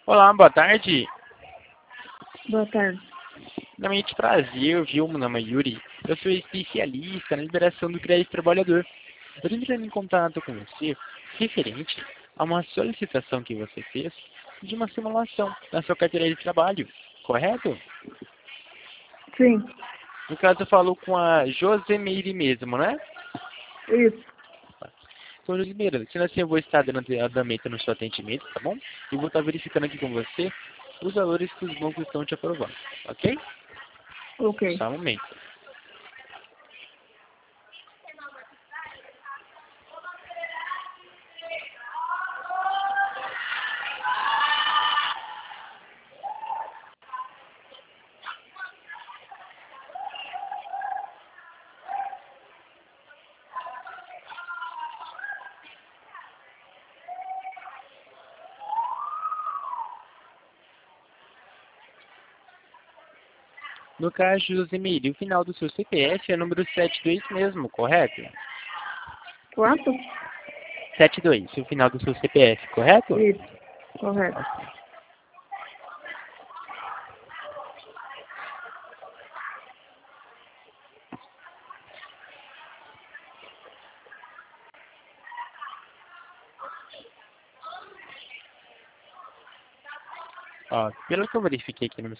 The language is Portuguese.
Olá, boa tarde. Boa tarde. Primeiramente, prazer, viu? Meu nome é Yuri. Eu sou especialista na liberação do crédito trabalhador. Eu estou entrando em contato com você referente a uma solicitação que você fez de uma simulação na sua carteira de trabalho, correto? Sim, No caso, eu falo com a Josemeire mesmo, né? isso. Então, Josemeire, sendo assim, eu vou estar dando andamento no seu atendimento, tá bom? E vou estar verificando aqui com você os valores que os bancos estão te aprovando, ok? Ok. Só um momento. No caso, Josemeire, o final do seu CPF é número 72 mesmo, correto? Quanto? 72, o final do seu CPF, correto? Isso. Correto. Ó, pelo que eu verifiquei aqui no meu